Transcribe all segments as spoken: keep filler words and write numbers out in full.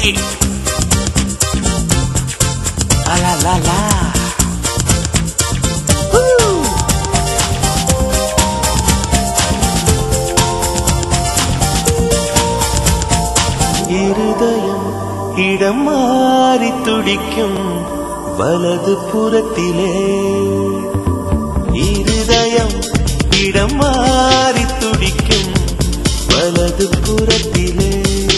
Funky. Ah la la la. Woo. இருதயம் இடம் மாறி துடிக்கும் வலது புறத்திலே. இருதயம் இடம் மாறி துடிக்கும் வலது புறத்திலே.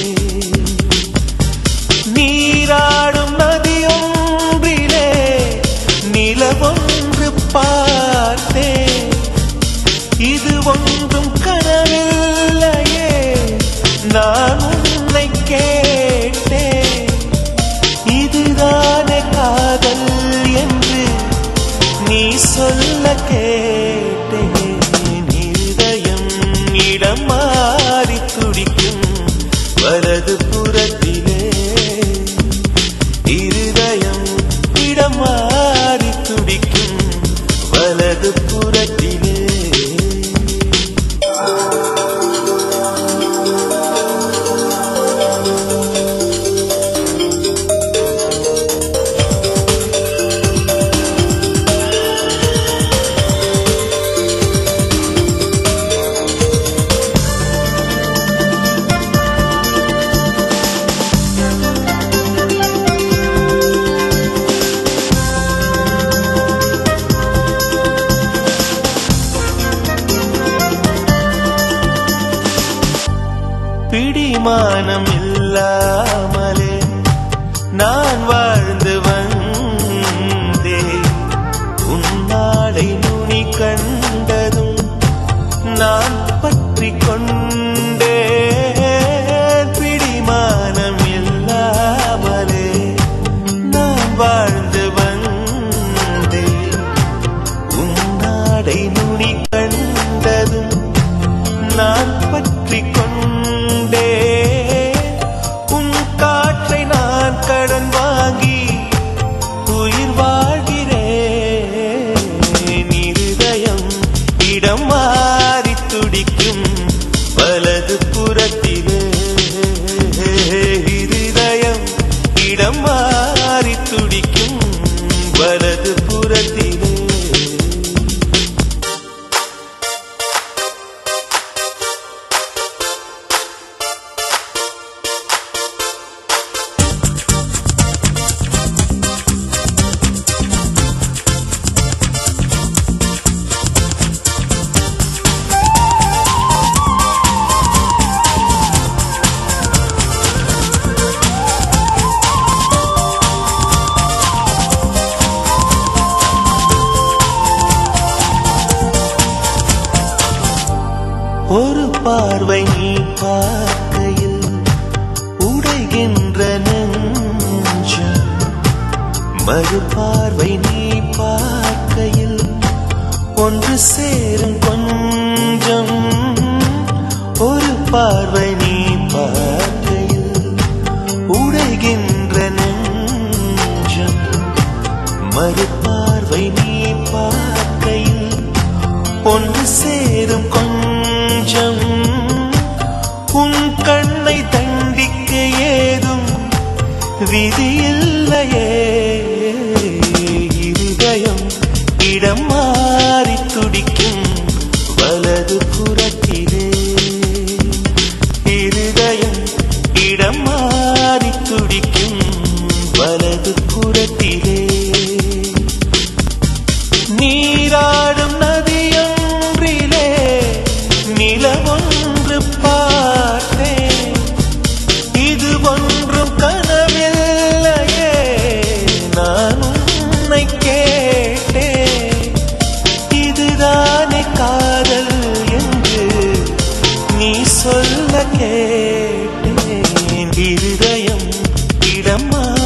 நீராடும் நதியொன்றிலே நிலவொன்று பார்த்தேன். இது ஒன்றும் கனவில்லையே, நான் உன்னை கேட்டேன். இதுதானே காதல் என்று நீ சொல்ல கேட்டேன். இருதயம் இடம் மாறி துடிக்கும் வலது புறத்திலே. இருதயம் இடம் மாறி துடிக்கும் வலது புறத்திலே. பிடிமானம் இல்லாமலே நான் வாழ்ந்து வந்தேன். உன்னாடை நுனி கண்டதும் நான் பற்றி கொண்டேன். பிடிமானம் இல்லாமலே நான் வாழ்ந்து வந்தேன். உன்னாடை நுனி கண்டதும் நான் பற்றி கொண்டேன். உன் காற்றை நான் கடன் வாங்கி உயிர் வாழ்கிறேன். இருதயம் இடம் மாறி துடிக்கும் வலது புறத்திலே. இருதயம் இடம் மாறி துடிக்கும் வலது புறத்திலே. ஒரு பார்வை நீ பார்க்கையில் உடைகின்ற நெஞ்சம். மறு பார்வை நீ பார்க்கையில் ஒன்று சேரும் கொஞ்சம். ஒரு பார்வை நீ பார்க்கையில் உடைகின்ற நெஞ்சம். மறு பார்வை நீ பார்க்கையில் ஒன்று சேரும் கொஞ்சம். உன் கண்ணை தண்டிக்க ஏதும் விதியில்லையே. இருதயம் இடம் மாறி துடிக்கும் வலது புறத்திலே. இருதயம் இடம் மாறி துடிக்கும் வலது புறத்திலே. நீராடும் நதியொன்றிலே நிலவொன்று பார்த்தேன். இது ஒன்றும் கனவில்லையே, நான் உன்னை கேட்டேன். இதுதானே காதல் என்று நீ சொல்ல கேட்டேன். இருதயம் இடம்